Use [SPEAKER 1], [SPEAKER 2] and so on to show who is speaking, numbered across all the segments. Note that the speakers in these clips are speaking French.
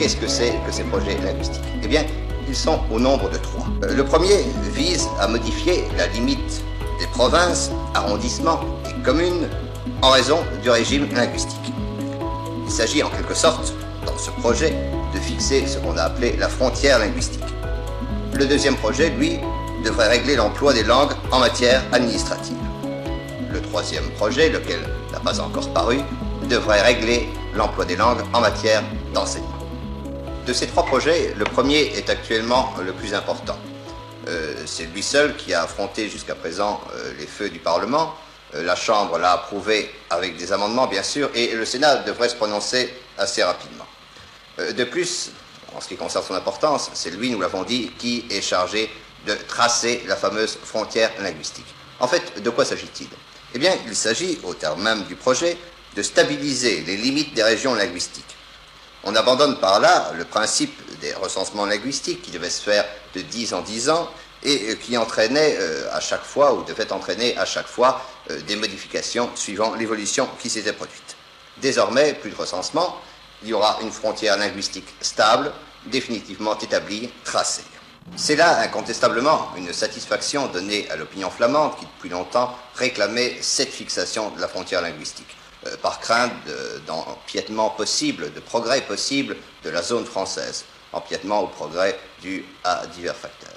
[SPEAKER 1] qu'est-ce que c'est que ces projets linguistiques? Eh bien, ils sont au nombre de 3. Le premier vise à modifier la limite des provinces, arrondissements et communes en raison du régime linguistique. Il s'agit en quelque sorte, dans ce projet, de fixer ce qu'on a appelé la frontière linguistique. Le deuxième projet, lui, devrait régler l'emploi des langues en matière administrative. Le troisième projet, lequel n'a pas encore paru, devrait régler l'emploi des langues en matière d'enseignement. De ces 3 projets, le premier est actuellement le plus important. C'est lui seul qui a affronté jusqu'à présent les feux du Parlement. La Chambre l'a approuvé avec des amendements, bien sûr, et le Sénat devrait se prononcer assez rapidement. De plus, en ce qui concerne son importance, c'est lui, nous l'avons dit, qui est chargé de tracer la fameuse frontière linguistique. En fait, de quoi s'agit-il? Eh bien, il s'agit, au terme même du projet, de stabiliser les limites des régions linguistiques. On abandonne par là le principe des recensements linguistiques qui devaient se faire de 10 en 10 ans et qui entraînait à chaque fois, ou devait entraîner à chaque fois, des modifications suivant l'évolution qui s'était produite. Désormais, plus de recensement, il y aura une frontière linguistique stable, définitivement établie, tracée. C'est là incontestablement une satisfaction donnée à l'opinion flamande qui depuis longtemps réclamait cette fixation de la frontière linguistique, par crainte d'empiètement possible, de progrès possible de la zone française, empiètement ou progrès dû à divers facteurs.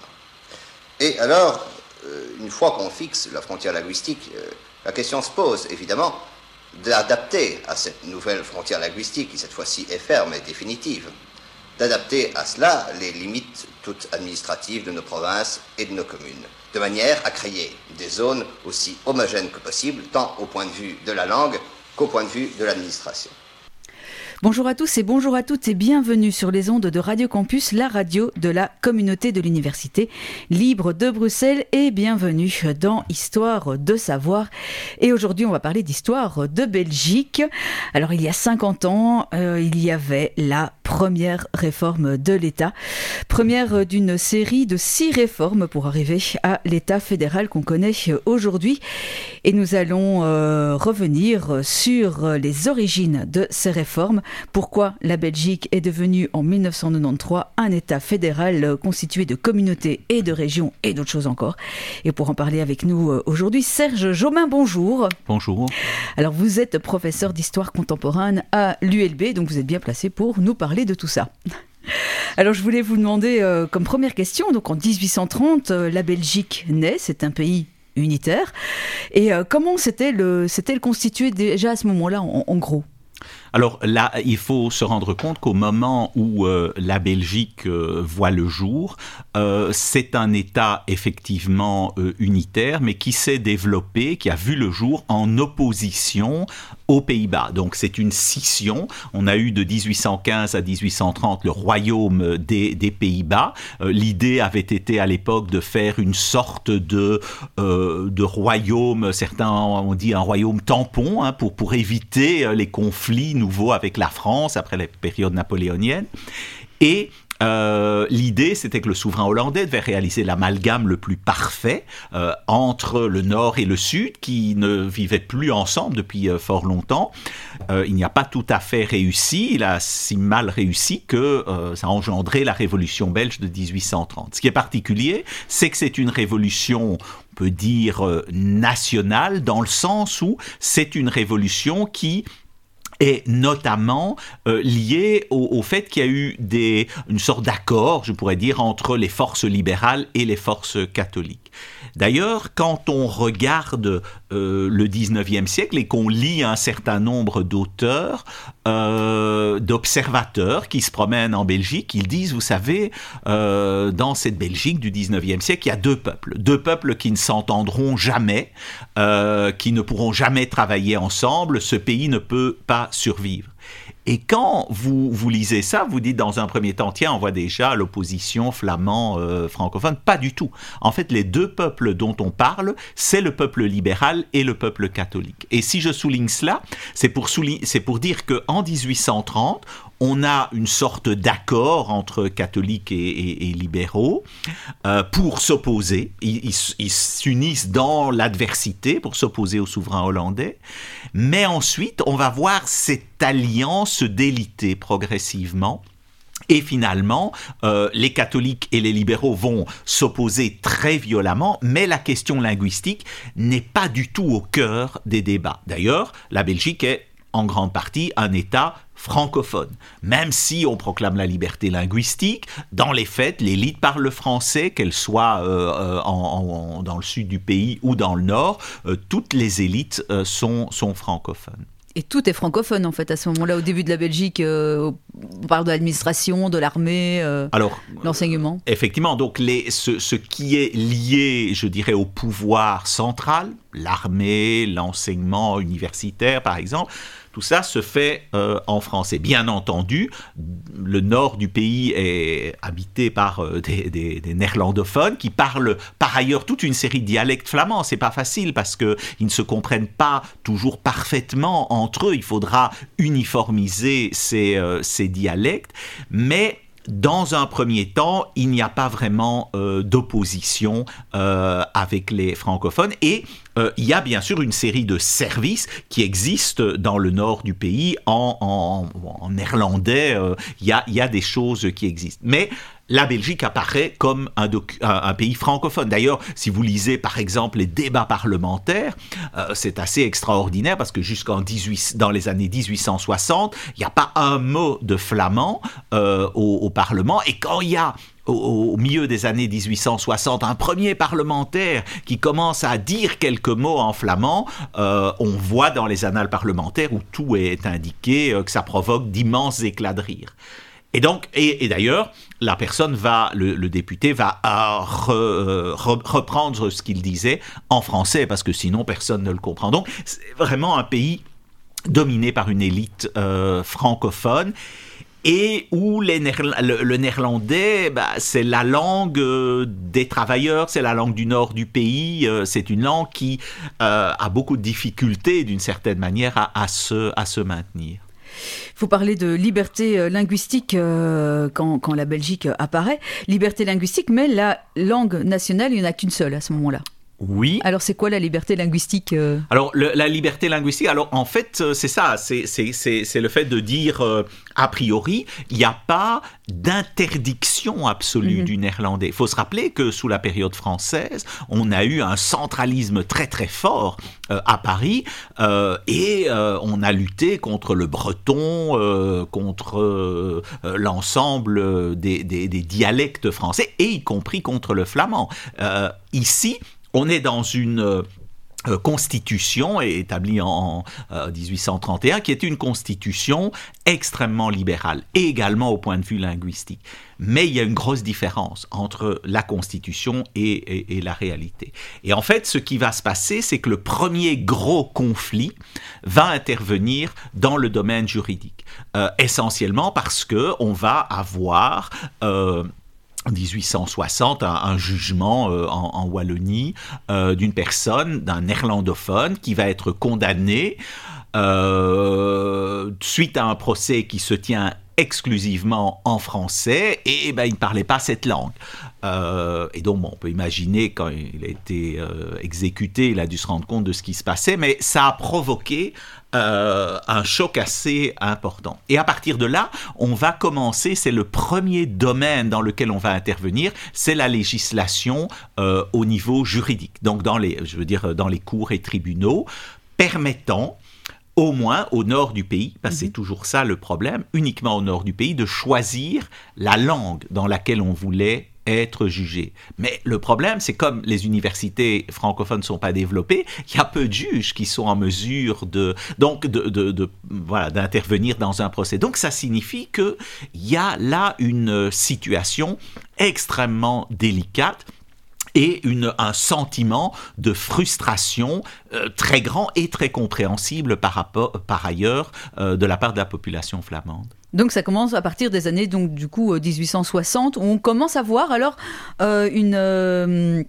[SPEAKER 1] Et alors, une fois qu'on fixe la frontière linguistique, la question se pose évidemment d'adapter à cette nouvelle frontière linguistique, qui cette fois-ci est ferme et définitive, d'adapter à cela les limites toutes administratives de nos provinces et de nos communes, de manière à créer des zones aussi homogènes que possible, tant au point de vue de la langue qu'au point de vue de l'administration.
[SPEAKER 2] Bonjour à tous et bonjour à toutes et bienvenue sur les ondes de Radio Campus, la radio de la communauté de l'Université libre de Bruxelles, et bienvenue dans Histoire de savoir. Et aujourd'hui, on va parler d'histoire de Belgique. Alors, il y a 50 ans, il y avait la première réforme de l'État, première d'une série de 6 réformes pour arriver à l'État fédéral qu'on connaît aujourd'hui. Et nous allons revenir sur les origines de ces réformes. Pourquoi la Belgique est devenue en 1993 un État fédéral constitué de communautés et de régions et d'autres choses encore. Et pour en parler avec nous aujourd'hui, Serge Jaumin, bonjour.
[SPEAKER 3] Bonjour. Alors
[SPEAKER 2] vous êtes professeur d'histoire contemporaine à l'ULB, donc vous êtes bien placé pour nous parler de tout ça. Alors je voulais vous demander comme première question, donc en 1830, la Belgique naît, c'est un pays unitaire. Et comment c'était le constitué déjà à ce moment-là en gros ?
[SPEAKER 3] Alors là, il faut se rendre compte qu'au moment où la Belgique voit le jour, c'est un État effectivement unitaire, mais qui s'est développé, qui a vu le jour en opposition aux Pays-Bas. Donc c'est une scission. On a eu de 1815 à 1830 le royaume des Pays-Bas. L'idée avait été à l'époque de faire une sorte de royaume, certains ont dit un royaume tampon, hein, pour éviter les conflits nouveaux avec la France après la période napoléonienne. Et l'idée, c'était que le souverain hollandais devait réaliser l'amalgame le plus parfait entre le nord et le sud, qui ne vivaient plus ensemble depuis fort longtemps. Il n'y a pas tout à fait réussi. Il a si mal réussi que ça a engendré la révolution belge de 1830. Ce qui est particulier, c'est que c'est une révolution, on peut dire, nationale, dans le sens où c'est une révolution qui est notamment lié au fait qu'il y a eu une sorte d'accord, je pourrais dire, entre les forces libérales et les forces catholiques. D'ailleurs, quand on regarde le 19e siècle et qu'on lit un certain nombre d'auteurs, d'observateurs qui se promènent en Belgique, ils disent, vous savez, dans cette Belgique du 19e siècle, il y a deux peuples qui ne s'entendront jamais, qui ne pourront jamais travailler ensemble, ce pays ne peut pas survivre. Et quand vous lisez ça, vous dites dans un premier temps, tiens, on voit déjà l'opposition flamand-francophone. Pas du tout. En fait, les deux peuples dont on parle, c'est le peuple libéral et le peuple catholique. Et si je souligne cela, c'est pour dire qu'en 1830, on a une sorte d'accord entre catholiques et libéraux pour s'opposer. Ils s'unissent dans l'adversité pour s'opposer au souverain hollandais. Mais ensuite, on va voir cette alliance se déliter progressivement. Et finalement, les catholiques et les libéraux vont s'opposer très violemment, mais la question linguistique n'est pas du tout au cœur des débats. D'ailleurs, la Belgique est en grande partie un État francophone. Même si on proclame la liberté linguistique, dans les faits, l'élite parle le français, qu'elle soit dans le sud du pays ou dans le nord, toutes les élites sont francophones.
[SPEAKER 2] Et tout est francophone en fait à ce moment-là, au début de la Belgique, on parle de l'administration, de l'armée, l'enseignement.
[SPEAKER 3] Effectivement, donc ce qui est lié, je dirais, au pouvoir central, l'armée, l'enseignement universitaire par exemple, tout ça se fait en français. Bien entendu, le nord du pays est habité par des néerlandophones qui parlent par ailleurs toute une série de dialectes flamands. C'est pas facile parce qu'ils ne se comprennent pas toujours parfaitement entre eux. Il faudra uniformiser ces dialectes, mais dans un premier temps, il n'y a pas vraiment d'opposition avec les francophones et il y a bien sûr une série de services qui existent dans le nord du pays en néerlandais. Il y a des choses qui existent. Mais la Belgique apparaît comme un pays francophone. D'ailleurs, si vous lisez par exemple les débats parlementaires, c'est assez extraordinaire parce que dans les années 1860, il n'y a pas un mot de flamand au Parlement. Et quand il y a au milieu des années 1860, un premier parlementaire qui commence à dire quelques mots en flamand, on voit dans les annales parlementaires où tout est indiqué que ça provoque d'immenses éclats de rire. Et donc, et d'ailleurs, le député va reprendre ce qu'il disait en français parce que sinon personne ne le comprend. Donc, c'est vraiment un pays dominé par une élite francophone. Et où le néerlandais, c'est la langue des travailleurs, c'est la langue du nord du pays, c'est une langue qui a beaucoup de difficultés d'une certaine manière à se maintenir.
[SPEAKER 2] Il faut parler de liberté linguistique quand la Belgique apparaît. Liberté linguistique, mais la langue nationale, il n'y en a qu'une seule à ce moment-là.
[SPEAKER 3] Oui.
[SPEAKER 2] Alors, c'est quoi la liberté linguistique
[SPEAKER 3] Alors, la liberté linguistique, en fait, c'est ça, c'est le fait de dire, a priori, il n'y a pas d'interdiction absolue du néerlandais. Il faut se rappeler que sous la période française, on a eu un centralisme très très fort à Paris et on a lutté contre le breton, contre l'ensemble des dialectes français et y compris contre le flamand. Ici, on est dans une constitution établie en 1831 qui est une constitution extrêmement libérale, et également au point de vue linguistique. Mais il y a une grosse différence entre la constitution et la réalité. Et en fait, ce qui va se passer, c'est que le premier gros conflit va intervenir dans le domaine juridique, essentiellement parce qu'on va avoir en 1860, un jugement en Wallonie d'une personne, d'un néerlandophone, qui va être condamné suite à un procès qui se tient exclusivement en français et il ne parlait pas cette langue. Et donc, on peut imaginer quand il a été exécuté, il a dû se rendre compte de ce qui se passait, mais ça a provoqué un choc assez important. Et à partir de là, on va commencer, c'est le premier domaine dans lequel on va intervenir, c'est la législation au niveau juridique, donc dans les cours et tribunaux, permettant au moins au nord du pays, parce que c'est toujours ça le problème, uniquement au nord du pays, de choisir la langue dans laquelle on voulait être jugé. Mais le problème, c'est comme les universités francophones ne sont pas développées, il y a peu de juges qui sont en mesure d'intervenir dans un procès. Donc ça signifie qu'il y a là une situation extrêmement délicate et un sentiment de frustration très grand et très compréhensible par ailleurs de la part de la population flamande.
[SPEAKER 2] Donc ça commence à partir des années 1860, où on commence à voir alors une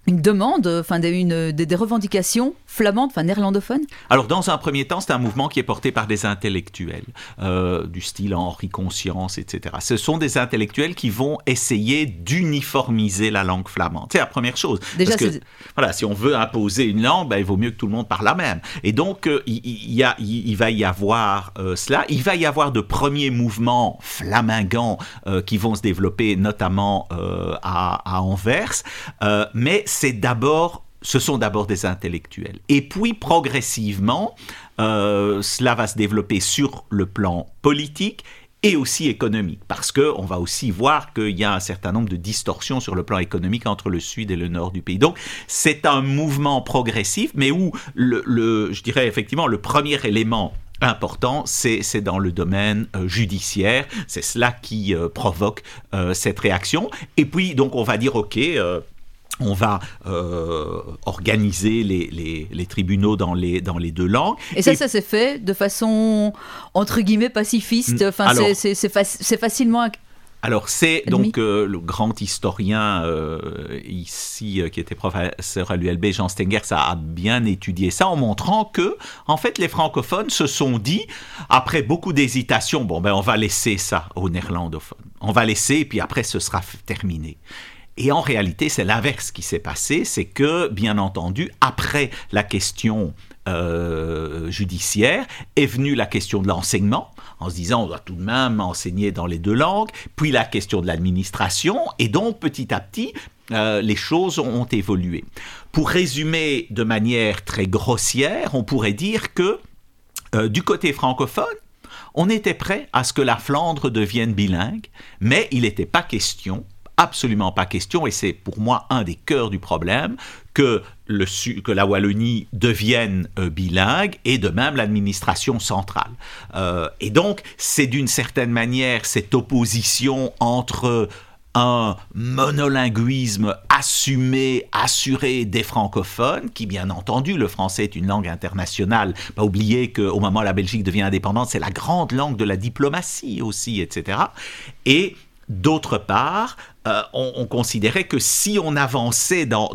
[SPEAKER 2] demande, des revendications flamandes, néerlandophones?
[SPEAKER 3] Alors, dans un premier temps, c'est un mouvement qui est porté par des intellectuels, du style Henri Conscience, etc. Ce sont des intellectuels qui vont essayer d'uniformiser la langue flamande. C'est la première chose.
[SPEAKER 2] Déjà,
[SPEAKER 3] parce que, voilà, si on veut imposer une langue, il vaut mieux que tout le monde parle la même. Et donc, il va y avoir cela. Il va y avoir de premiers mouvements flamingants qui vont se développer, notamment à Anvers. Mais ce sont d'abord des intellectuels. Et puis, progressivement, cela va se développer sur le plan politique et aussi économique, parce qu'on va aussi voir qu'il y a un certain nombre de distorsions sur le plan économique entre le sud et le nord du pays. Donc, c'est un mouvement progressif, mais où, je dirais effectivement, le premier élément important, c'est dans le domaine judiciaire. C'est cela qui provoque cette réaction. Et puis, donc, on va dire, OK... on va organiser les tribunaux dans les deux langues.
[SPEAKER 2] Et ça s'est fait de façon, entre guillemets, pacifiste. C'est facilement...
[SPEAKER 3] Alors, c'est donc le grand historien ici, qui était professeur à l'ULB, Jean Stengers, a bien étudié ça en montrant que, en fait, les francophones se sont dit, après beaucoup d'hésitations, on va laisser ça aux néerlandophones. On va laisser, et puis après, ce sera terminé. Et en réalité, c'est l'inverse qui s'est passé, c'est que, bien entendu, après la question judiciaire, est venue la question de l'enseignement, en se disant on doit tout de même enseigner dans les deux langues, puis la question de l'administration, et donc petit à petit, les choses ont évolué. Pour résumer de manière très grossière, on pourrait dire que du côté francophone, on était prêt à ce que la Flandre devienne bilingue, mais il n'était pas question, absolument pas question, et c'est pour moi un des cœurs du problème, que la Wallonie devienne bilingue, et de même l'administration centrale. Et donc, c'est d'une certaine manière cette opposition entre un monolinguisme assuré des francophones, qui bien entendu, le français est une langue internationale, pas oublier qu'au moment où la Belgique devient indépendante, c'est la grande langue de la diplomatie aussi, etc. Et d'autre part, on considérait que si on avançait dans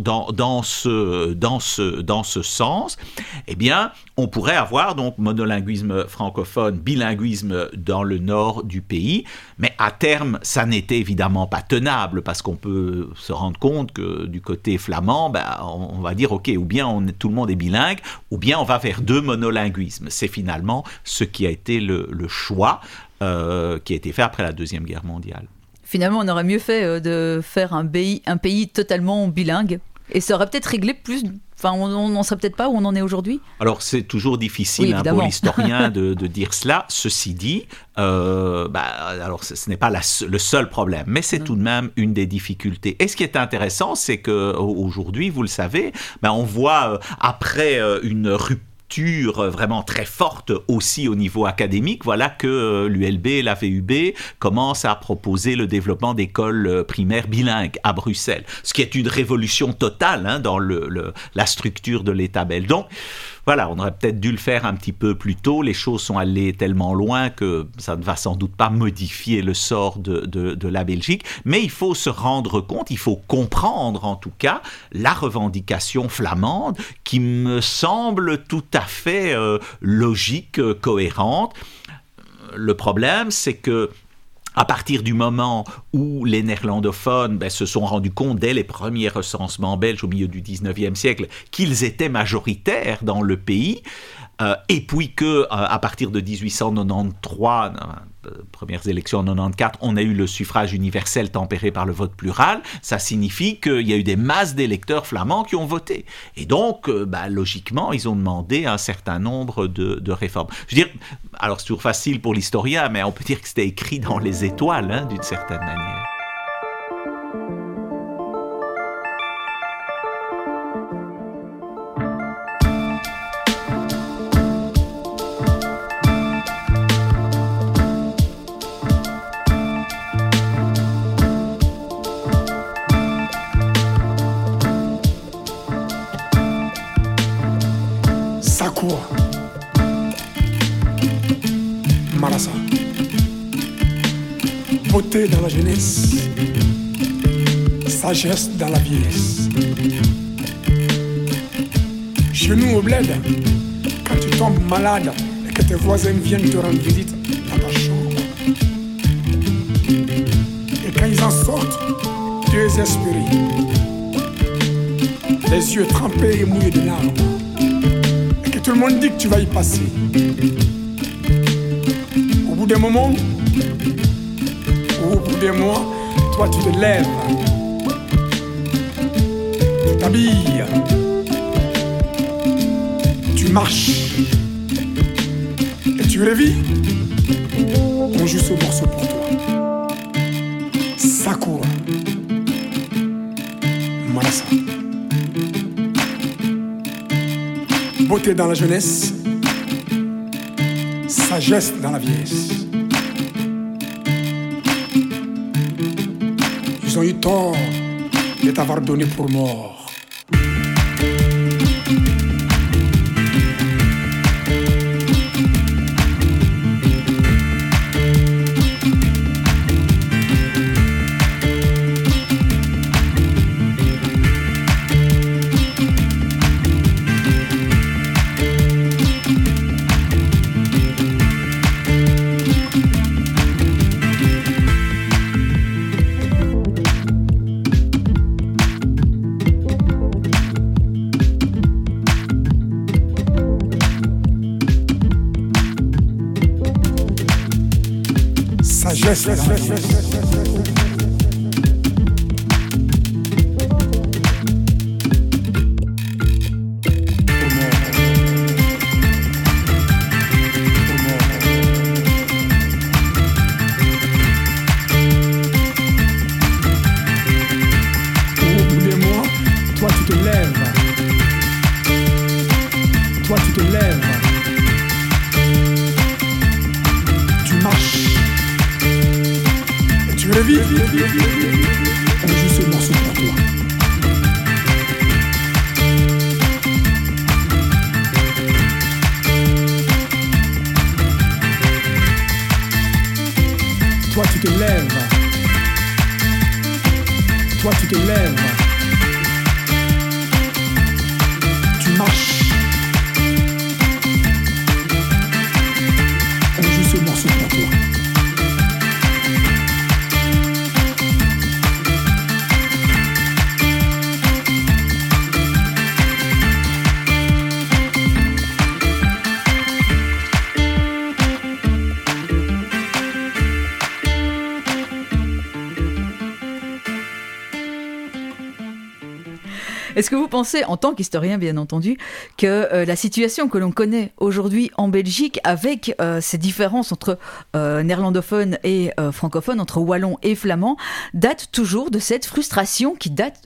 [SPEAKER 3] ce sens, eh bien, on pourrait avoir donc monolinguisme francophone, bilinguisme dans le nord du pays, mais à terme, ça n'était évidemment pas tenable, parce qu'on peut se rendre compte que du côté flamand, on va dire, OK, ou bien tout le monde est bilingue, ou bien on va vers deux monolinguismes. C'est finalement ce qui a été le choix qui a été fait après la Deuxième Guerre mondiale.
[SPEAKER 2] Finalement, on aurait mieux fait de faire un pays totalement bilingue. Et ça aurait peut-être réglé plus... on n'en serait peut-être pas où on en est aujourd'hui.
[SPEAKER 3] Alors, c'est toujours difficile pour l'historien de dire cela. Ceci dit, alors ce n'est pas le seul problème, mais c'est tout de même une des difficultés. Et ce qui est intéressant, c'est qu'aujourd'hui, vous le savez, on voit, après une rupture vraiment très forte aussi au niveau académique, voilà que l'ULB et la VUB commencent à proposer le développement d'écoles primaires bilingues à Bruxelles, ce qui est une révolution totale dans la structure de l'État belge. Donc, voilà, on aurait peut-être dû le faire un petit peu plus tôt. Les choses sont allées tellement loin que ça ne va sans doute pas modifier le sort de la Belgique. Mais il faut se rendre compte, il faut comprendre en tout cas la revendication flamande qui me semble tout à fait logique, cohérente. Le problème, c'est que à partir du moment où les néerlandophones se sont rendus compte, dès les premiers recensements belges au milieu du 19e siècle, qu'ils étaient majoritaires dans le pays, et puis qu'à partir de 1893, premières élections en 94, on a eu le suffrage universel tempéré par le vote plural, ça signifie qu'il y a eu des masses d'électeurs flamands qui ont voté. Et donc, logiquement, ils ont demandé un certain nombre de réformes. Je veux dire, alors c'est toujours facile pour l'historien, mais on peut dire que c'était écrit dans les étoiles, d'une certaine manière.
[SPEAKER 4] Marassa. Beauté dans la jeunesse, sagesse dans la vieillesse. Chez nous au bled, quand tu tombes malade et que tes voisins viennent te rendre visite dans ta chambre, et quand ils en sortent, désespérés, les yeux trempés et mouillés de larmes, et que tout le monde dit que tu vas y passer. Au bout d'un moment, ou au bout d'un mois, toi tu te lèves, tu t'habilles, tu marches et tu revis. On joue ce morceau pour toi. Sakura Manassa. Beauté dans la jeunesse, sagesse dans la vieillesse. Ils ont eu tort de t'avoir donné pour mort.
[SPEAKER 2] Est-ce que vous pensez, en tant qu'historien bien entendu, que la situation que l'on connaît aujourd'hui en Belgique, avec ces différences entre néerlandophones et francophones, entre wallons et flamands, date toujours de cette frustration qui date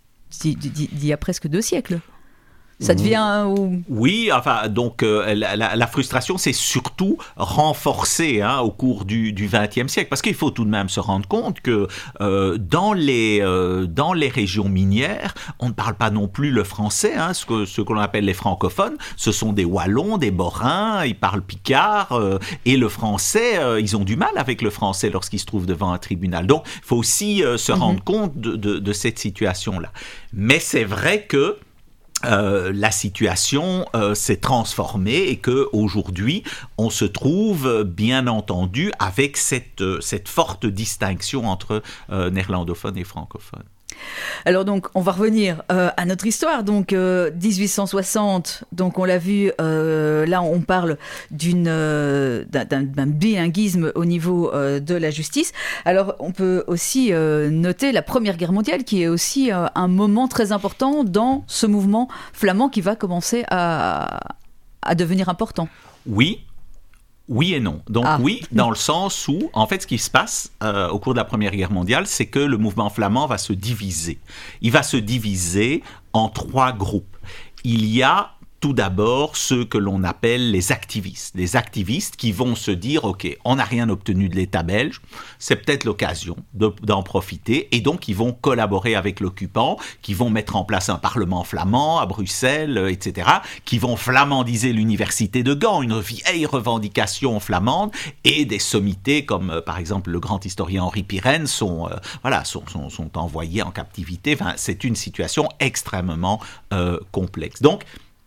[SPEAKER 2] d'il y a presque 2 siècles ? Ça devient...
[SPEAKER 3] Oui, enfin, donc la frustration s'est surtout renforcée au cours du XXe siècle, parce qu'il faut tout de même se rendre compte que dans les régions minières, on ne parle pas non plus le français, ce que l'on appelle les francophones, ce sont des Wallons, des Borains, ils parlent picard, et le français, ils ont du mal avec le français lorsqu'ils se trouvent devant un tribunal. Donc, il faut aussi se rendre compte de cette situation-là. Mais c'est vrai que la situation s'est transformée et qu'aujourd'hui, on se trouve bien entendu avec cette forte distinction entre néerlandophones et francophones.
[SPEAKER 2] Alors donc, on va revenir à notre histoire. Donc, 1860, donc on l'a vu, là on parle d'un bilinguisme au niveau de la justice. Alors, on peut aussi noter la Première Guerre mondiale, qui est aussi un moment très important dans ce mouvement flamand qui va commencer à devenir important.
[SPEAKER 3] Oui et non. Donc oui, dans le sens où, en fait, ce qui se passe au cours de la Première Guerre mondiale, c'est que le mouvement flamand va se diviser. Il va se diviser en 3 groupes. Il y a tout d'abord ceux que l'on appelle les activistes. Des activistes qui vont se dire « Ok, on n'a rien obtenu de l'État belge, c'est peut-être l'occasion d'en profiter. » Et donc, ils vont collaborer avec l'occupant, qui vont mettre en place un parlement flamand à Bruxelles, etc., qui vont flamandiser l'université de Gand, une vieille revendication flamande, et des sommités comme, par exemple, le grand historien Henri Pirenne sont envoyés en captivité. Enfin, c'est une situation extrêmement complexe. Donc,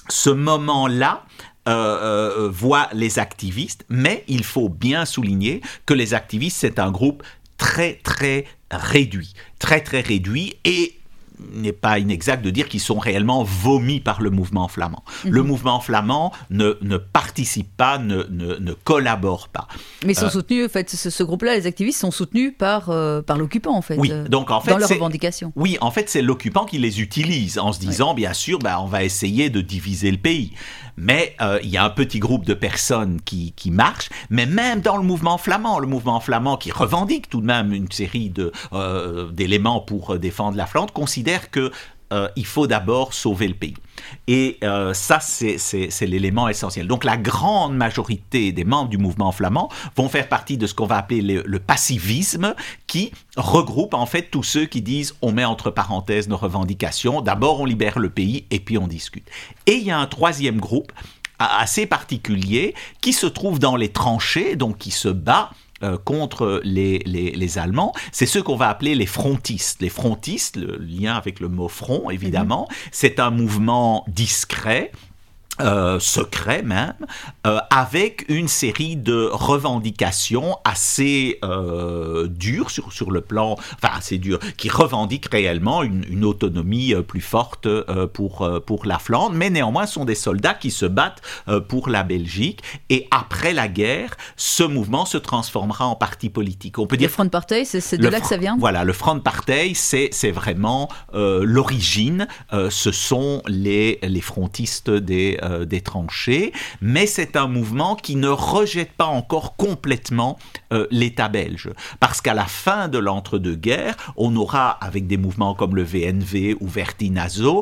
[SPEAKER 3] ce moment-là voit les activistes, mais il faut bien souligner que les activistes, c'est un groupe très, très réduit, et il n'est pas inexact de dire qu'ils sont réellement vomis par le mouvement flamand. Le mouvement flamand ne participe pas, ne collabore pas.
[SPEAKER 2] Mais ils sont soutenus, en fait, ce groupe-là, les activistes sont soutenus par l'occupant, en fait,
[SPEAKER 3] oui, donc, en fait,
[SPEAKER 2] dans leurs revendications.
[SPEAKER 3] Oui, en fait, c'est l'occupant qui les utilise en se disant, bien sûr, on va essayer de diviser le pays. Mais il y a un petit groupe de personnes qui marchent, mais même dans le mouvement flamand qui revendique tout de même une série d'éléments pour défendre la Flandre, considère que il faut d'abord sauver le pays. Et ça, c'est l'élément essentiel. Donc la grande majorité des membres du mouvement flamand vont faire partie de ce qu'on va appeler le pacivisme, qui regroupe en fait tous ceux qui disent on met entre parenthèses nos revendications, d'abord on libère le pays et puis on discute. Et il y a un troisième groupe assez particulier qui se trouve dans les tranchées, donc qui se bat contre les Allemands, c'est ceux qu'on va appeler les frontistes. Les frontistes, le lien avec le mot front, évidemment, c'est un mouvement discret, secret même, avec une série de revendications assez dures sur le plan, assez dures, qui revendiquent réellement une autonomie plus forte pour la Flandre, mais néanmoins sont des soldats qui se battent pour la Belgique, et après la guerre, ce mouvement se transformera en parti politique. On peut dire
[SPEAKER 2] le Front Partij, c'est de là que ça vient ?
[SPEAKER 3] Voilà, le Front Partij, c'est vraiment l'origine, ce sont les frontistes des tranchées, mais c'est un mouvement qui ne rejette pas encore complètement l'État belge. Parce qu'à la fin de l'entre-deux-guerres, on aura, avec des mouvements comme le VNV ou Vertinazo,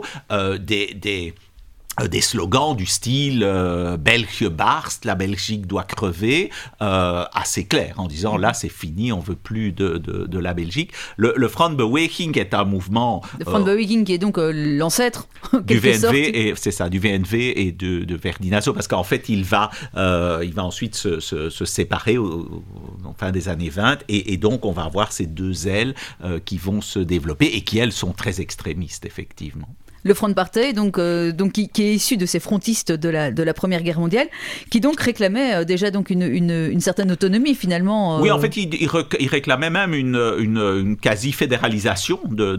[SPEAKER 3] des slogans du style België barst, la Belgique doit crever, assez clairs, en disant là c'est fini, on veut plus de la Belgique. Le Frontbeweging est un mouvement...
[SPEAKER 2] Le Frontbeweging qui est donc l'ancêtre
[SPEAKER 3] du VNV, c'est ça, du VNV et de Vertinazo, parce qu'en fait il va ensuite se séparer en fin des années 20, et donc on va avoir ces deux ailes qui vont se développer et qui elles sont très extrémistes effectivement.
[SPEAKER 2] Le Front Partij, qui est issu de ces frontistes de la Première Guerre mondiale, qui donc réclamait déjà donc une certaine autonomie finalement.
[SPEAKER 3] Oui, en fait, il réclamait même une quasi-fédéralisation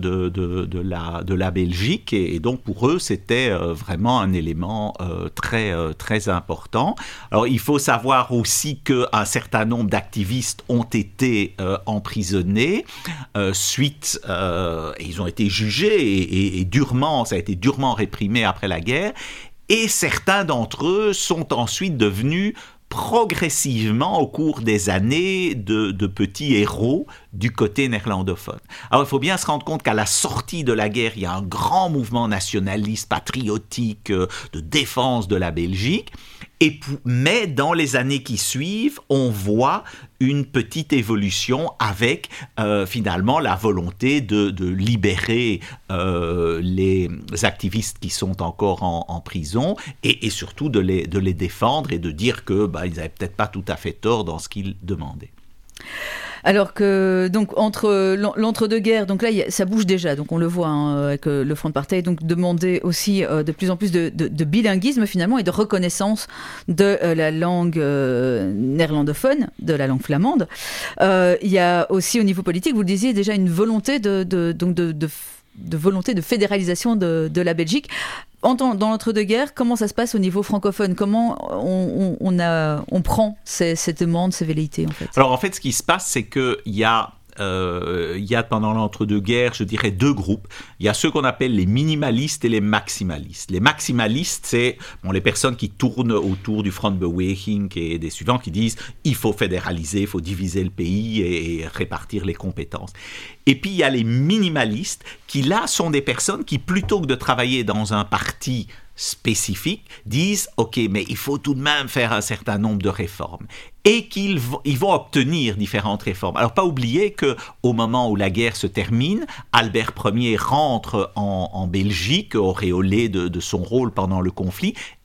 [SPEAKER 3] de la Belgique, et donc pour eux, c'était vraiment un élément très, très important. Alors, il faut savoir aussi qu'un certain nombre d'activistes ont été emprisonnés suite, ils ont été jugés et durement, ça a été durement réprimé après la guerre, et certains d'entre eux sont ensuite devenus progressivement au cours des années de petits héros du côté néerlandophone. Alors il faut bien se rendre compte qu'à la sortie de la guerre, il y a un grand mouvement nationaliste, patriotique, de défense de la Belgique, mais dans les années qui suivent, on voit une petite évolution avec finalement la volonté de libérer les activistes qui sont encore en prison, et surtout de les défendre et de dire que ils n'avaient peut-être pas tout à fait tort dans ce qu'ils demandaient.
[SPEAKER 2] Alors que, donc, entre l'entre-deux-guerres, donc là, ça bouge déjà, donc on le voit avec le Front Partij, donc demander aussi de plus en plus de bilinguisme finalement et de reconnaissance de la langue néerlandophone, de la langue flamande. Il y a aussi au niveau politique, vous le disiez, déjà une volonté volonté de fédéralisation de la Belgique. Dans l'entre-deux-guerres, comment ça se passe au niveau francophone ? Comment on prend ces demandes, ces velléités en fait ?
[SPEAKER 3] Alors en fait, ce qui se passe, c'est qu'il y a pendant l'entre-deux-guerres, je dirais, deux groupes. Il y a ceux qu'on appelle les minimalistes et les maximalistes. Les maximalistes, c'est les personnes qui tournent autour du Frontbeweging et des suivants qui disent il faut fédéraliser, il faut diviser le pays et répartir les compétences. Et puis il y a les minimalistes qui là sont des personnes qui, plutôt que de travailler dans un parti spécifiques, disent « Ok, mais il faut tout de même faire un certain nombre de réformes. » Et ils vont obtenir différentes réformes. Alors, pas oublier qu'au moment où la guerre se termine, Albert Ier rentre en Belgique, auréolé de son rôle pendant le conflit,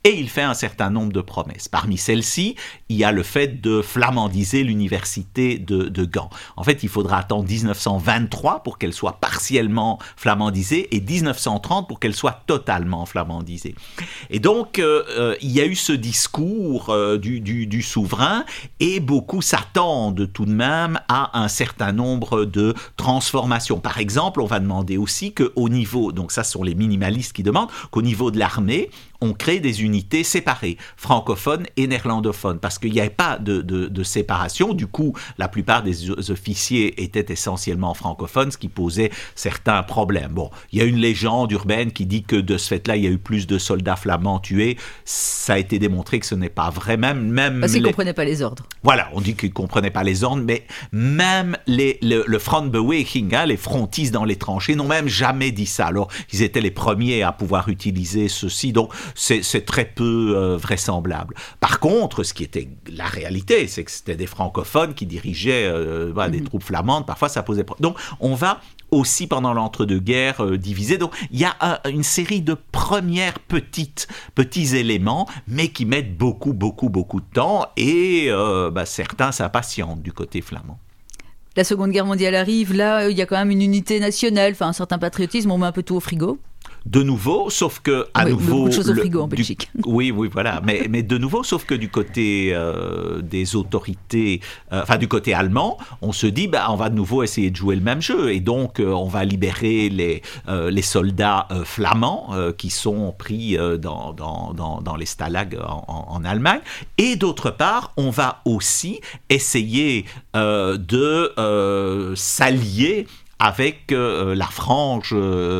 [SPEAKER 3] Et il fait un certain nombre de promesses. Parmi celles-ci, il y a le fait de flamandiser l'université de Gand. En fait, il faudra attendre 1923 pour qu'elle soit partiellement flamandisée et 1930 pour qu'elle soit totalement flamandisée. Et donc, il y a eu ce discours du souverain et beaucoup s'attendent tout de même à un certain nombre de transformations. Par exemple, on va demander aussi qu'au niveau, donc ça ce sont les minimalistes qui demandent, qu'au niveau de l'armée, on crée des unités séparées, francophones et néerlandophones, parce qu'il n'y avait pas de séparation. Du coup, la plupart des officiers étaient essentiellement francophones, ce qui posait certains problèmes. Bon, il y a une légende urbaine qui dit que de ce fait-là, il y a eu plus de soldats flamands tués. Ça a été démontré que ce n'est pas vrai. Même
[SPEAKER 2] parce qu'ils ne comprenaient pas les ordres.
[SPEAKER 3] Voilà, on dit qu'ils ne comprenaient pas les ordres, mais même le Frontbeweging, les frontistes dans les tranchées, n'ont même jamais dit ça. Alors, ils étaient les premiers à pouvoir utiliser ceci, donc c'est très peu vraisemblable. Par contre, ce qui était la réalité, c'est que c'était des francophones qui dirigeaient des troupes flamandes. Parfois, ça posait problème. Donc, on va aussi, pendant l'entre-deux-guerres, diviser. Donc, il y a une série de petits éléments, mais qui mettent beaucoup de temps. Et certains s'impatientent du côté flamand.
[SPEAKER 2] La Seconde Guerre mondiale arrive. Là, il y a quand même une unité nationale, un certain patriotisme. On met un peu tout au frigo.
[SPEAKER 3] De nouveau, sauf que à nouveau,
[SPEAKER 2] beaucoup de choses au frigo en Belgique.
[SPEAKER 3] Oui, voilà, mais de nouveau, sauf que du côté des autorités, du côté allemand, on se dit, on va de nouveau essayer de jouer le même jeu, et donc on va libérer les soldats flamands qui sont pris dans les stalags en Allemagne, et d'autre part, on va aussi essayer de s'allier avec la frange.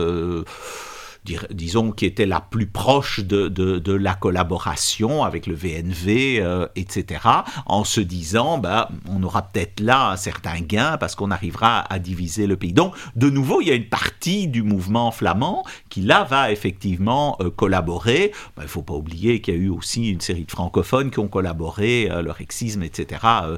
[SPEAKER 3] Disons, qui était la plus proche de la collaboration avec le VNV, etc., en se disant, on aura peut-être là un certain gain parce qu'on arrivera à diviser le pays. Donc, de nouveau, il y a une partie du mouvement flamand qui, là, va effectivement collaborer. Il ne faut pas oublier qu'il y a eu aussi une série de francophones qui ont collaboré, le rexisme, etc.,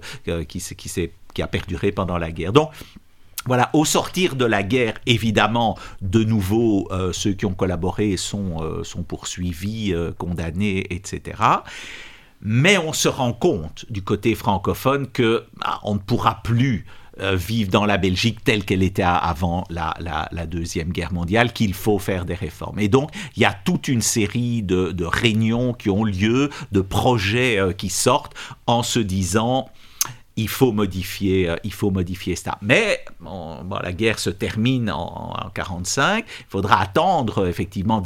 [SPEAKER 3] qui a perduré pendant la guerre. Donc, voilà, au sortir de la guerre, évidemment, de nouveau, ceux qui ont collaboré sont poursuivis, condamnés, etc. Mais on se rend compte, du côté francophone, qu'on ne pourra plus vivre dans la Belgique telle qu'elle était avant la Deuxième Guerre mondiale, qu'il faut faire des réformes. Et donc, il y a toute une série de réunions qui ont lieu, de projets qui sortent, en se disant... Il faut modifier ça. Mais la guerre se termine en 1945. Il faudra attendre effectivement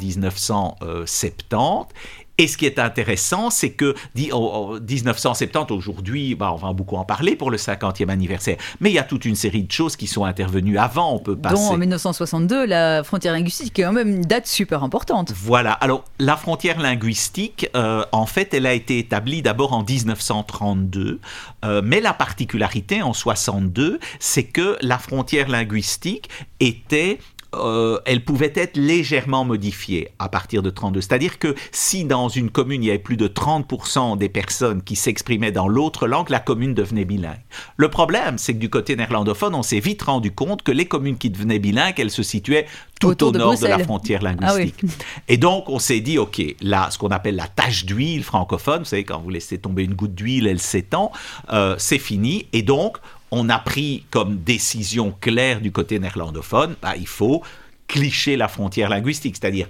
[SPEAKER 3] 1970. Et ce qui est intéressant, c'est que 1970, aujourd'hui, on va beaucoup en parler pour le 50e anniversaire, mais il y a toute une série de choses qui sont intervenues avant, on peut passer...
[SPEAKER 2] Dont en 1962, la frontière linguistique, qui est quand même une date super importante.
[SPEAKER 3] Voilà, alors la frontière linguistique, en fait, elle a été établie d'abord en 1932, mais la particularité en 1962, c'est que la frontière linguistique était... elle pouvait être légèrement modifiée à partir de 32. C'est-à-dire que si dans une commune, il y avait plus de 30% des personnes qui s'exprimaient dans l'autre langue, la commune devenait bilingue. Le problème, c'est que du côté néerlandophone, on s'est vite rendu compte que les communes qui devenaient bilingues, elles se situaient tout au nord de la frontière linguistique. Ah oui. Et donc, on s'est dit, OK, là, ce qu'on appelle la tache d'huile francophone, vous savez, quand vous laissez tomber une goutte d'huile, elle s'étend, c'est fini. Et donc, on a pris comme décision claire du côté néerlandophone, il faut clicher la frontière linguistique, c'est-à-dire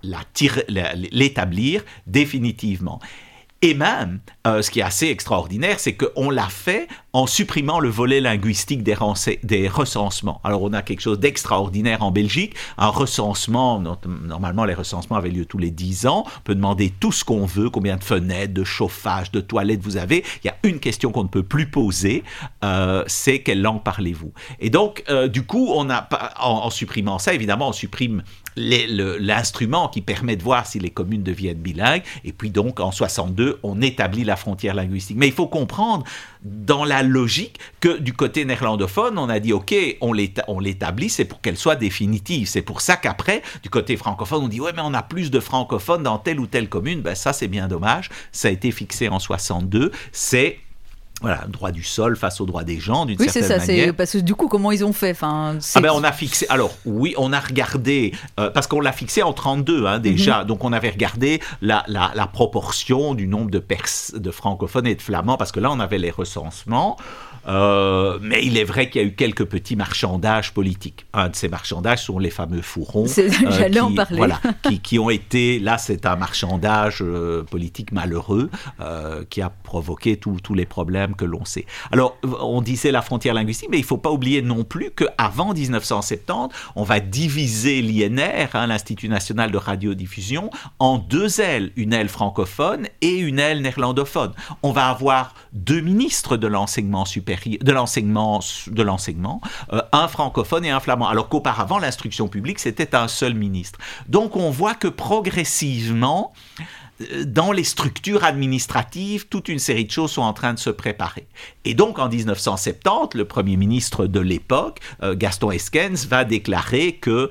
[SPEAKER 3] l'établir définitivement. Et même, ce qui est assez extraordinaire, c'est qu'on l'a fait en supprimant le volet linguistique des recensements. Alors, on a quelque chose d'extraordinaire en Belgique. Un recensement, normalement, les recensements avaient lieu tous les 10 ans. On peut demander tout ce qu'on veut, combien de fenêtres, de chauffage, de toilettes vous avez. Il y a une question qu'on ne peut plus poser, c'est quelle langue parlez-vous? Et donc, du coup, en supprimant ça, évidemment, on supprime l'instrument qui permet de voir si les communes deviennent bilingues. Et puis donc, en 62, on établit la frontière linguistique. Mais il faut comprendre, dans la logique, que du côté néerlandophone, on a dit, OK, on l'établit, c'est pour qu'elle soit définitive. C'est pour ça qu'après, du côté francophone, on dit, ouais, mais on a plus de francophones dans telle ou telle commune. Ça, c'est bien dommage. Ça a été fixé en 62. C'est Voilà, droit du sol face au droit des gens, d'une certaine
[SPEAKER 2] manière. Oui, c'est ça, c'est parce que du coup, comment ils ont fait
[SPEAKER 3] on a fixé, alors oui, on a regardé, parce qu'on l'a fixé en 32 déjà, donc on avait regardé la proportion du nombre de francophones et de flamands, parce que là, on avait les recensements. Mais il est vrai qu'il y a eu quelques petits marchandages politiques. Un de ces marchandages sont les fameux fourrons.
[SPEAKER 2] J'allais en parler.
[SPEAKER 3] Voilà, qui ont été... Là, c'est un marchandage politique malheureux qui a provoqué tous les problèmes que l'on sait. Alors, on disait la frontière linguistique, mais il ne faut pas oublier non plus qu'avant 1970, on va diviser l'INR, l'Institut national de radiodiffusion, en 2 ailes. Une aile francophone et une aile néerlandophone. On va avoir 2 ministres de l'enseignement supérieur, de l'enseignement, un francophone et un flamand, alors qu'auparavant l'instruction publique c'était un seul ministre. Donc on voit que progressivement dans les structures administratives, toute une série de choses sont en train de se préparer. Et donc, en 1970, le Premier ministre de l'époque, Gaston Esquens, va déclarer que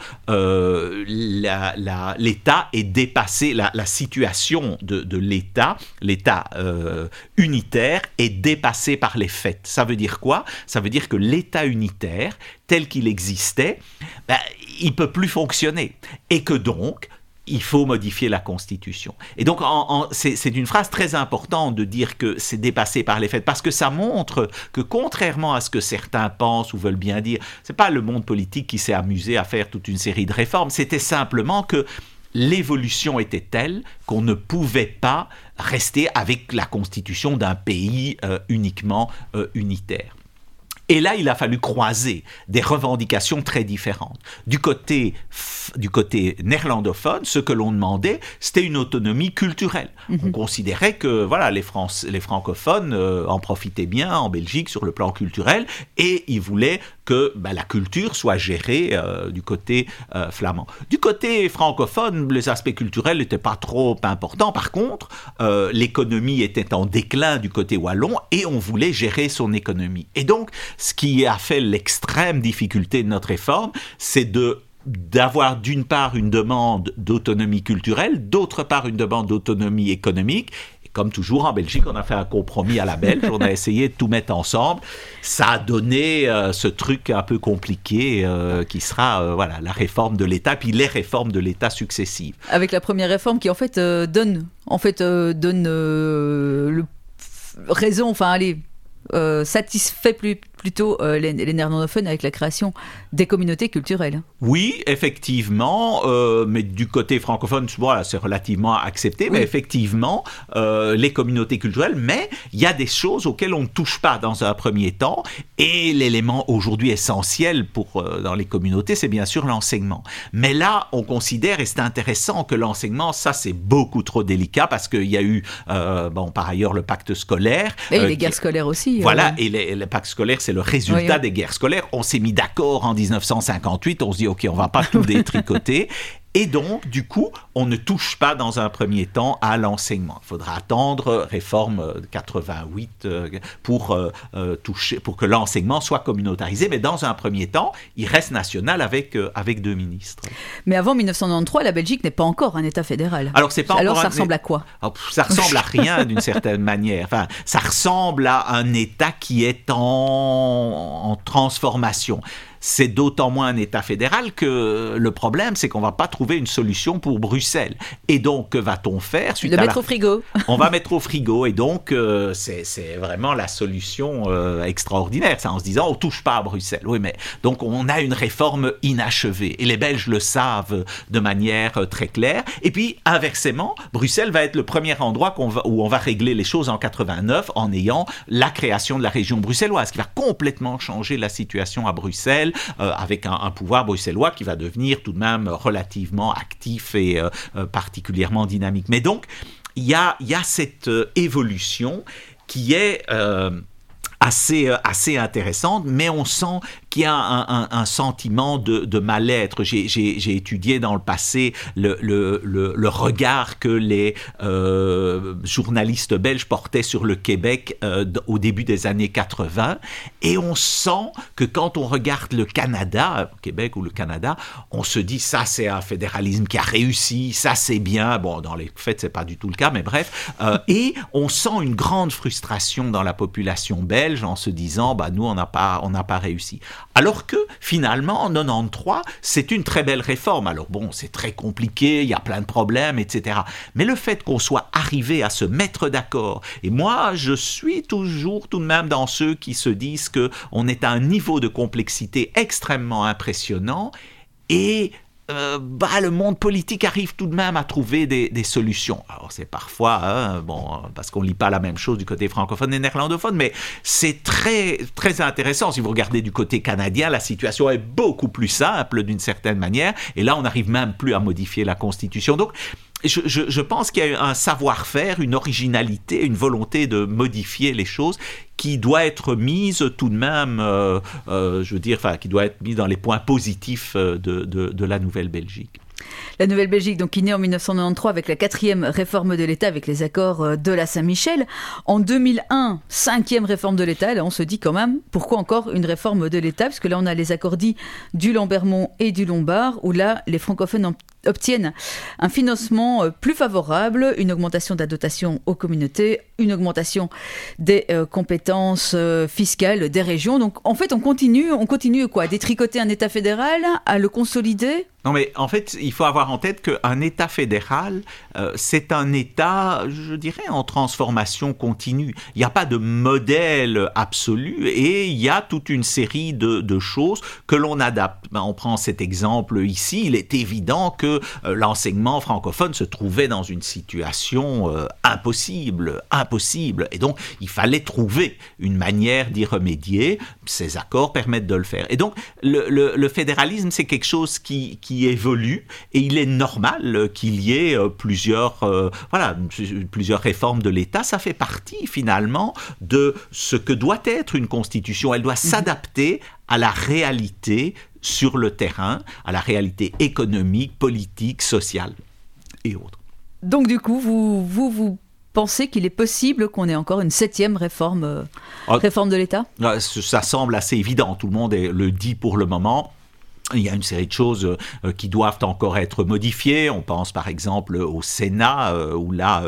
[SPEAKER 3] l'État est dépassé, la situation de l'État unitaire est dépassée par les faits. Ça veut dire quoi ? Ça veut dire que l'État unitaire, tel qu'il existait, il ne peut plus fonctionner. Et que donc, il faut modifier la Constitution. Et donc, c'est une phrase très importante de dire que c'est dépassé par les faits, parce que ça montre que, contrairement à ce que certains pensent ou veulent bien dire, c'est pas le monde politique qui s'est amusé à faire toute une série de réformes, c'était simplement que l'évolution était telle qu'on ne pouvait pas rester avec la Constitution d'un pays uniquement unitaire. Et là, il a fallu croiser des revendications très différentes. Du côté néerlandophone, ce que l'on demandait, c'était une autonomie culturelle. On considérait que les francophones en profitaient bien en Belgique sur le plan culturel, et ils voulaient que la culture soit gérée du côté flamand. Du côté francophone, les aspects culturels n'étaient pas trop importants. Par contre, l'économie était en déclin du côté wallon, et on voulait gérer son économie. Et donc, ce qui a fait l'extrême difficulté de notre réforme, c'est d'avoir d'une part une demande d'autonomie culturelle, d'autre part une demande d'autonomie économique. Et comme toujours en Belgique, on a fait un compromis à la belge, on a essayé de tout mettre ensemble. Ça a donné ce truc un peu compliqué qui sera la réforme de l'État, puis les réformes de l'État successives.
[SPEAKER 2] Avec la première réforme qui donne raison, satisfait plutôt les néerlandophones avec la création des communautés culturelles.
[SPEAKER 3] Oui, effectivement, mais du côté francophone, c'est relativement accepté, mais effectivement, les communautés culturelles, mais il y a des choses auxquelles on ne touche pas dans un premier temps, et l'élément aujourd'hui essentiel dans les communautés, c'est bien sûr l'enseignement. Mais là, on considère, et c'est intéressant, que l'enseignement, ça c'est beaucoup trop délicat, parce qu'il y a eu, par ailleurs, le pacte scolaire.
[SPEAKER 2] Et les guerres scolaires aussi.
[SPEAKER 3] Voilà, et le pacte scolaire, c'est le résultat des guerres scolaires. On s'est mis d'accord en 1958, on se dit, OK, on ne va pas tout détricoter. Et donc, du coup, on ne touche pas dans un premier temps à l'enseignement. Il faudra attendre réforme 88 pour que l'enseignement soit communautarisé. Mais dans un premier temps, il reste national avec 2 ministres.
[SPEAKER 2] Mais avant 1993, la Belgique n'est pas encore un État fédéral.
[SPEAKER 3] Alors, c'est pas
[SPEAKER 2] Alors
[SPEAKER 3] encore
[SPEAKER 2] ça ressemble à quoi ?
[SPEAKER 3] Ça ressemble à rien d'une certaine manière. Enfin, ça ressemble à un État qui est en transformation. C'est d'autant moins un État fédéral que le problème, c'est qu'on ne va pas trouver une solution pour Bruxelles. Et donc, que va-t-on faire suite
[SPEAKER 2] mettre au frigo.
[SPEAKER 3] On va mettre au frigo. Et donc, c'est vraiment la solution extraordinaire. Ça, en se disant, on ne touche pas à Bruxelles. Oui, mais donc, on a une réforme inachevée. Et les Belges le savent de manière très claire. Et puis, inversement, Bruxelles va être le premier endroit où on va régler les choses en 89 en ayant la création de la région bruxelloise, qui va complètement changer la situation à Bruxelles, avec un pouvoir bruxellois qui va devenir tout de même relativement actif et particulièrement dynamique. Mais donc, il y a cette évolution qui est assez intéressante, mais on sent qu'il y a un sentiment de mal-être. J'ai étudié dans le passé le regard que les journalistes belges portaient sur le Québec au début des années 80, et on sent que quand on regarde le Canada, Québec ou le Canada, on se dit ça c'est un fédéralisme qui a réussi, ça c'est bien. Bon, dans les faits c'est pas du tout le cas, mais bref. Et on sent une grande frustration dans la population belge en se disant nous on n'a pas réussi. Alors que finalement en 93 c'est une très belle réforme. Alors bon, c'est très compliqué, il y a plein de problèmes, etc. Mais le fait qu'on soit arrivé à se mettre d'accord, et moi je suis toujours tout de même dans ceux qui se disent qu'on est à un niveau de complexité extrêmement impressionnant, et le monde politique arrive tout de même à trouver des solutions. Alors c'est parfois, parce qu'on ne lit pas la même chose du côté francophone et néerlandophone, mais c'est très, très intéressant. Si vous regardez du côté canadien, la situation est beaucoup plus simple d'une certaine manière, et là on n'arrive même plus à modifier la Constitution. Donc je pense qu'il y a un savoir-faire, une originalité, une volonté de modifier les choses qui doit être mise tout de même, qui doit être mise dans les points positifs de la Nouvelle-Belgique.
[SPEAKER 2] La Nouvelle-Belgique, donc, qui naît en 1993 avec la 4e réforme de l'État, avec les accords de la Saint-Michel. En 2001, 5e réforme de l'État. Là, on se dit quand même, pourquoi encore une réforme de l'État ? Parce que là, on a les accords dits du Lambermont et du Lombard, où là, les francophones obtiennent un financement plus favorable, une augmentation de la dotation aux communautés, une augmentation des compétences fiscales des régions. Donc, en fait, on continue quoi ? À détricoter un État fédéral, à le consolider ?
[SPEAKER 3] Non, mais en fait, il faut avoir en tête qu'un État fédéral, c'est un État, je dirais, en transformation continue. Il n'y a pas de modèle absolu, et il y a toute une série de choses que l'on adapte. On prend cet exemple ici. Il est évident que l'enseignement francophone se trouvait dans une situation impossible. Et donc, il fallait trouver une manière d'y remédier. Ces accords permettent de le faire. Et donc, le fédéralisme, c'est quelque chose qui évolue, et il est normal qu'il y ait plusieurs réformes de l'État. Ça fait partie finalement de ce que doit être une constitution. Elle doit s'adapter à la réalité sur le terrain, à la réalité économique, politique, sociale et autres.
[SPEAKER 2] Donc du coup, vous pensez qu'il est possible qu'on ait encore une 7e réforme de l'État ?
[SPEAKER 3] Ça semble assez évident, tout le monde le dit pour le moment. Il y a une série de choses qui doivent encore être modifiées. On pense par exemple au Sénat, où là,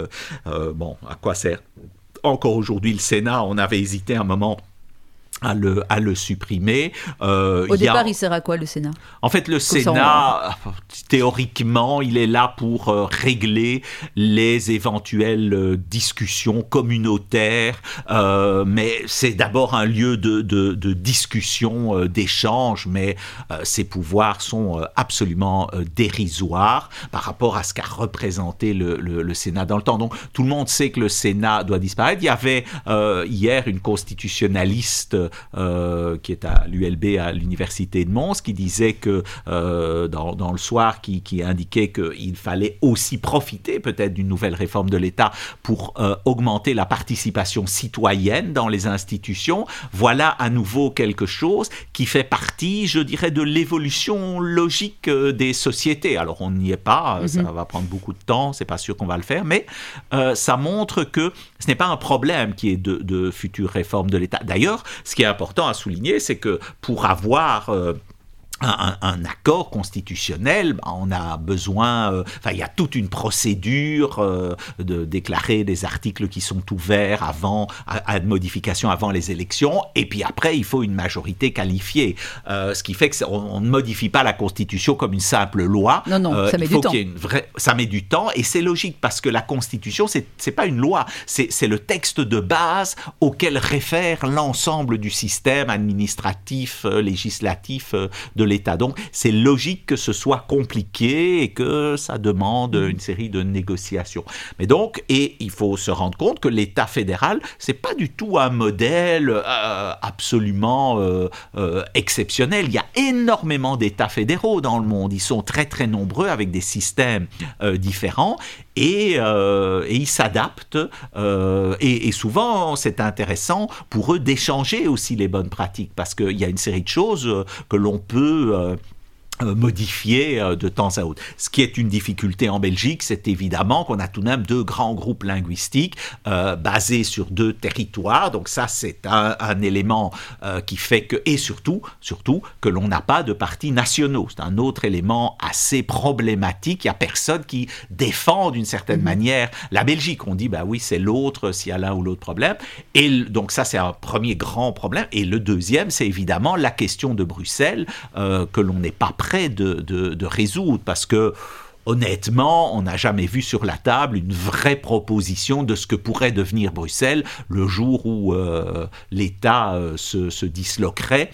[SPEAKER 3] à quoi sert encore aujourd'hui le Sénat ? On avait hésité un moment à le supprimer.
[SPEAKER 2] Au départ, il sert à quoi, le Sénat ?
[SPEAKER 3] En fait, le Sénat, théoriquement, il est là pour régler les éventuelles discussions communautaires, mais c'est d'abord un lieu de discussion, d'échange, mais ses pouvoirs sont absolument dérisoires par rapport à ce qu'a représenté le Sénat dans le temps. Donc, tout le monde sait que le Sénat doit disparaître. Il y avait hier une constitutionnaliste qui est à l'ULB, à l'université de Mons, qui disait que dans le soir, qui indiquait qu'il fallait aussi profiter peut-être d'une nouvelle réforme de l'État pour augmenter la participation citoyenne dans les institutions. Voilà à nouveau quelque chose qui fait partie, je dirais, de l'évolution logique des sociétés. Alors on n'y est pas, ça va prendre beaucoup de temps, c'est pas sûr qu'on va le faire, mais ça montre que ce n'est pas un problème qui est de futures réformes de l'État. D'ailleurs, ce qui est important à souligner, c'est que pour avoir un accord constitutionnel, on a besoin, il y a toute une procédure de déclarer des articles qui sont ouverts à de modification avant les élections, et puis après il faut une majorité qualifiée, ce qui fait qu'on ne modifie pas la Constitution comme une simple loi.
[SPEAKER 2] Non, ça met du temps.
[SPEAKER 3] Ça met du temps, et c'est logique parce que la Constitution, c'est pas une loi, c'est le texte de base auquel réfère l'ensemble du système administratif, législatif de l'État. Donc c'est logique que ce soit compliqué et que ça demande une série de négociations. Mais donc, et il faut se rendre compte que l'État fédéral, c'est pas du tout un modèle absolument exceptionnel. Il y a énormément d'États fédéraux dans le monde. Ils sont très très nombreux avec des systèmes différents. Et ils s'adaptent et souvent c'est intéressant pour eux d'échanger aussi les bonnes pratiques parce qu'il y a une série de choses que l'on peut modifier de temps à autre. Ce qui est une difficulté en Belgique, c'est évidemment qu'on a tout de même 2 grands groupes linguistiques basés sur 2 territoires. Donc ça, c'est un élément qui fait que, et surtout que l'on n'a pas de partis nationaux. C'est un autre élément assez problématique. Il n'y a personne qui défend d'une certaine manière la Belgique. On dit, bah oui, c'est l'autre s'il y a l'un ou l'autre problème. Et donc ça, c'est un premier grand problème. Et le deuxième, c'est évidemment la question de Bruxelles que l'on n'est pas prêt de résoudre parce que honnêtement, on n'a jamais vu sur la table une vraie proposition de ce que pourrait devenir Bruxelles le jour où l'État se disloquerait.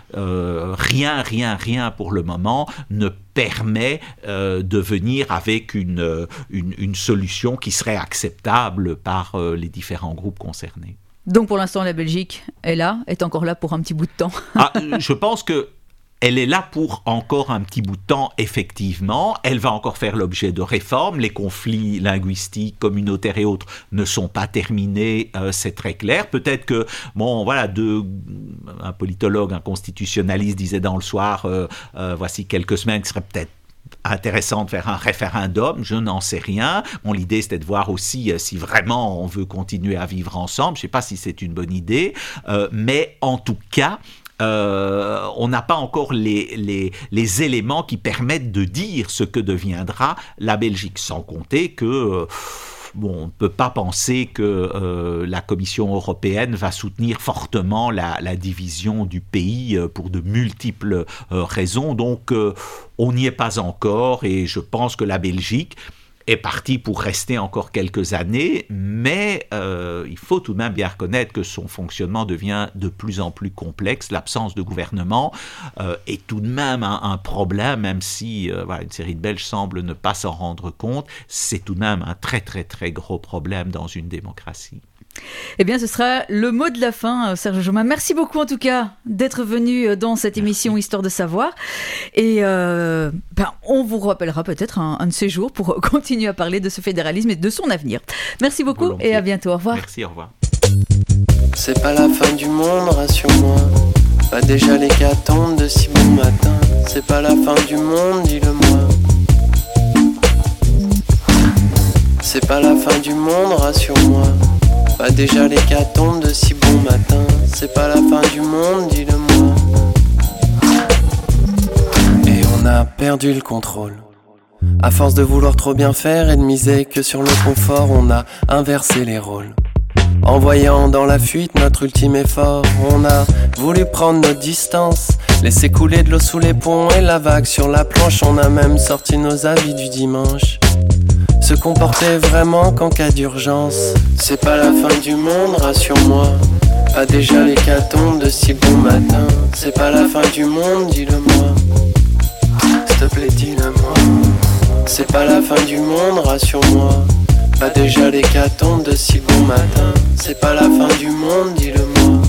[SPEAKER 3] Rien pour le moment ne permet de venir avec une solution qui serait acceptable par les différents groupes concernés.
[SPEAKER 2] Donc pour l'instant, la Belgique est encore là pour un petit bout de temps.
[SPEAKER 3] Je pense que elle est là pour encore un petit bout de temps, effectivement. Elle va encore faire l'objet de réformes. Les conflits linguistiques, communautaires et autres ne sont pas terminés, c'est très clair. Peut-être que, un politologue, un constitutionnaliste disait dans Le Soir, voici quelques semaines, qu'il serait peut-être intéressant de faire un référendum, je n'en sais rien. L'idée, c'était de voir aussi si vraiment on veut continuer à vivre ensemble. Je ne sais pas si c'est une bonne idée, mais en tout cas, on n'a pas encore les éléments qui permettent de dire ce que deviendra la Belgique, sans compter que on ne peut pas penser que la Commission européenne va soutenir fortement la division du pays pour de multiples raisons. Donc, on n'y est pas encore et je pense que la Belgique est parti pour rester encore quelques années, mais il faut tout de même bien reconnaître que son fonctionnement devient de plus en plus complexe. L'absence de gouvernement est tout de même un problème, même si une série de Belges semble ne pas s'en rendre compte. C'est tout de même un très très très gros problème dans une démocratie.
[SPEAKER 2] Eh bien, ce sera le mot de la fin, Serge Jaumin. Merci beaucoup, en tout cas, d'être venu dans cette émission Histoire de savoir. Et on vous rappellera peut-être un de ces jours pour continuer à parler de ce fédéralisme et de son avenir. Merci beaucoup. Volontiers. Et à bientôt. Au revoir.
[SPEAKER 3] Merci, au revoir.
[SPEAKER 5] C'est pas la fin du monde, rassure-moi. Pas déjà l'hécatombe de si bon matin. C'est pas la fin du monde, dis-le-moi. C'est pas la fin du monde, rassure-moi. Pas déjà l'hécatombe de si bon matin. C'est pas la fin du monde, dis-le-moi. Et on a perdu le contrôle. À force de vouloir trop bien faire et de miser que sur le confort, on a inversé les rôles. En voyant dans la fuite notre ultime effort, on a voulu prendre notre distance, laisser couler de l'eau sous les ponts et la vague sur la planche. On a même sorti nos habits du dimanche, se comporter vraiment qu'en cas d'urgence. C'est pas la fin du monde, rassure-moi. Pas déjà l'hécatombe de si bon matin. C'est pas la fin du monde, dis-le-moi. S'il te plaît, dis-le-moi. C'est pas la fin du monde, rassure-moi. Pas déjà l'hécatombe de si bon matin. C'est pas la fin du monde, dis-le-moi.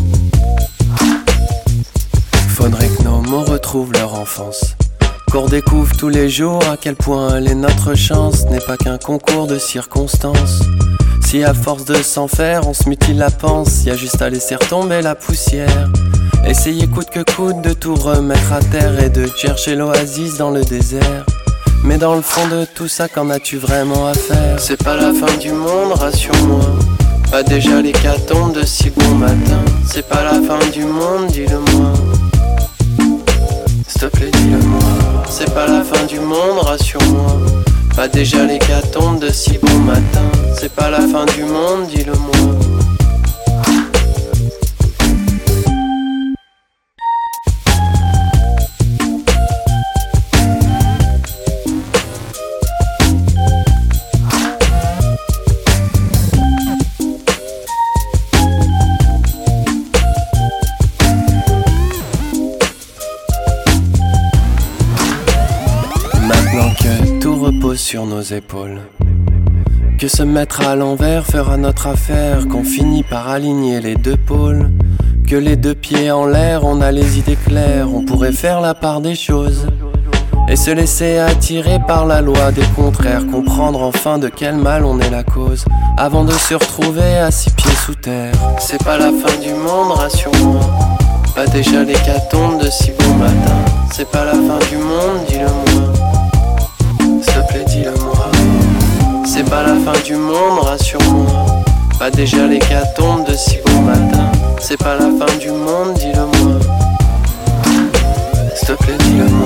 [SPEAKER 5] Faudrait que nos mots retrouvent leur enfance, qu'on redécouvre tous les jours à quel point elle est notre chance. N'est pas qu'un concours de circonstances. Si à force de s'en faire on se mutile la panse, y a juste à laisser retomber la poussière. Essayer coûte que coûte de tout remettre à terre et de chercher l'oasis dans le désert. Mais dans le fond de tout ça, qu'en as-tu vraiment à faire? C'est pas la fin du monde, rassure-moi. Pas déjà l'hécatombe de si bon matin. C'est pas la fin du monde, dis-le-moi. S'il te plaît, dis-le-moi. C'est pas la fin du monde, rassure-moi. Pas déjà l'hécatombe de si bon matin. C'est pas la fin du monde, dis-le-moi. sur nos épaules. Que se mettre à l'envers fera notre affaire, qu'on finit par aligner les deux pôles. Que les deux pieds en l'air, on a les idées claires, on pourrait faire la part des choses. Et se laisser attirer par la loi des contraires, comprendre enfin de quel mal on est la cause, avant de se retrouver à 6 pieds sous terre. C'est pas la fin du monde, rassure-moi, pas déjà l'hécatombe de si bon matin. C'est pas la fin du monde, dis-le-moi, s'il te plaît dis-le-moi. C'est pas la fin du monde, rassure-moi, pas déjà l'hécatombe de si bon matin. C'est pas la fin du monde, dis-le-moi, s'il te plaît dis-le-moi.